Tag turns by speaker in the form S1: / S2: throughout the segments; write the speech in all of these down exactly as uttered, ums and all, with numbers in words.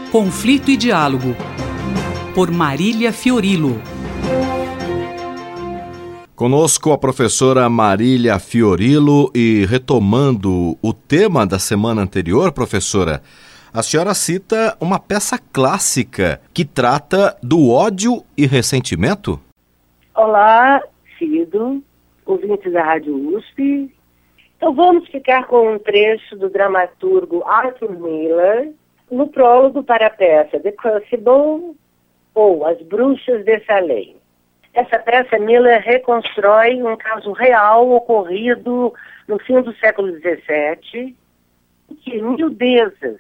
S1: Conflito e Diálogo, por Marília Fiorilo.
S2: Conosco a professora Marília Fiorilo e retomando o tema da semana anterior, professora, a senhora cita uma peça clássica que trata do ódio e ressentimento?
S3: Olá, Cido, ouvintes da Rádio U S P. Então vamos ficar com um trecho do dramaturgo Arthur Miller no prólogo para a peça The Crucible, ou As Bruxas de Salem. Essa peça, Miller reconstrói um caso real ocorrido no fim do século dezessete, em que miudezas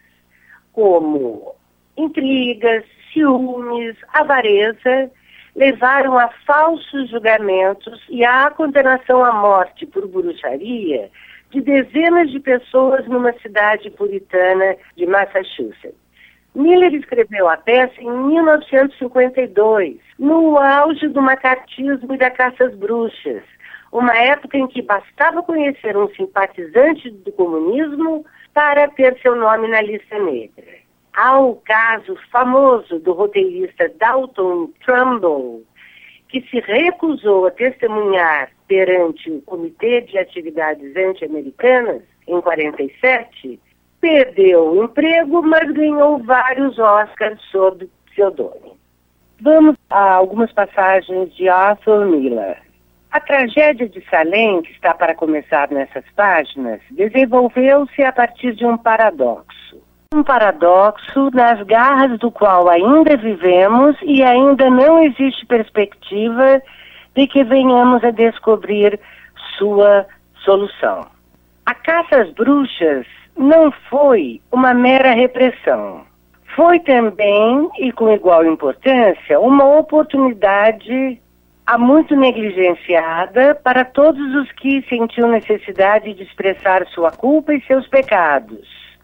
S3: como intrigas, ciúmes, avareza levaram a falsos julgamentos e à condenação à morte por bruxaria de dezenas de pessoas numa cidade puritana de Massachusetts. Miller escreveu a peça em mil novecentos e cinquenta e dois, no auge do macartismo e da caça às bruxas, uma época em que bastava conhecer um simpatizante do comunismo para ter seu nome na lista negra. Há o caso famoso do roteirista Dalton Trumbull, que se recusou a testemunhar perante o Comitê de Atividades Anti-Americanas, em quarenta e sete, perdeu o emprego, mas ganhou vários Oscars sob pseudônimo. Vamos a algumas passagens de Arthur Miller. A tragédia de Salem, que está para começar nessas páginas, desenvolveu-se a partir de um paradoxo. Um paradoxo nas garras do qual ainda vivemos e ainda não existe perspectiva de que venhamos a descobrir sua solução. A caça às bruxas não foi uma mera repressão. Foi também, e com igual importância, uma oportunidade há muito negligenciada para todos os que sentiam necessidade de expressar sua culpa e seus pecados,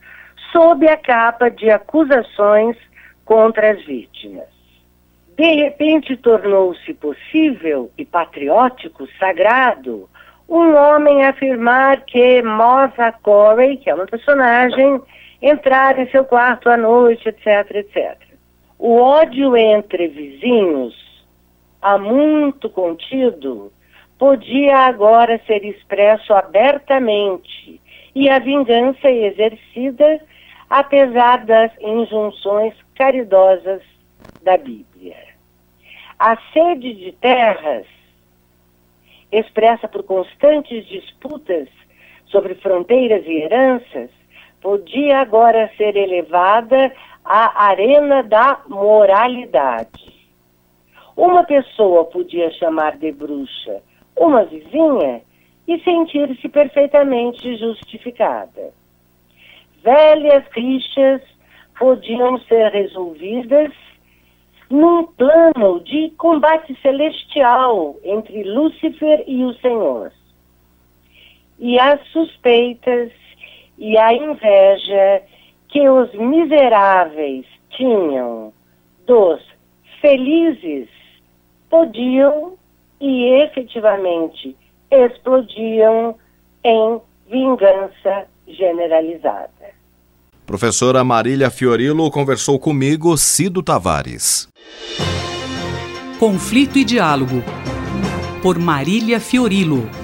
S3: sob a capa de acusações contra as vítimas. De repente tornou-se possível e patriótico, sagrado, um homem afirmar que Martha Corey, que é uma personagem, entrar em seu quarto à noite, etc, etcétera. O ódio entre vizinhos, há muito contido, podia agora ser expresso abertamente e a vingança exercida apesar das injunções caridosas da Bíblia. A sede de terras, expressa por constantes disputas sobre fronteiras e heranças, podia agora ser elevada à arena da moralidade. Uma pessoa podia chamar de bruxa uma vizinha e sentir-se perfeitamente justificada. Velhas rixas podiam ser resolvidas num plano de combate celestial entre Lúcifer e o Senhor. E as suspeitas e a inveja que os miseráveis tinham dos felizes podiam e efetivamente explodiam em vingança generalizada.
S2: Professora Marília Fiorilo conversou comigo, Cido Tavares.
S1: Conflito e Diálogo, por Marília Fiorilo.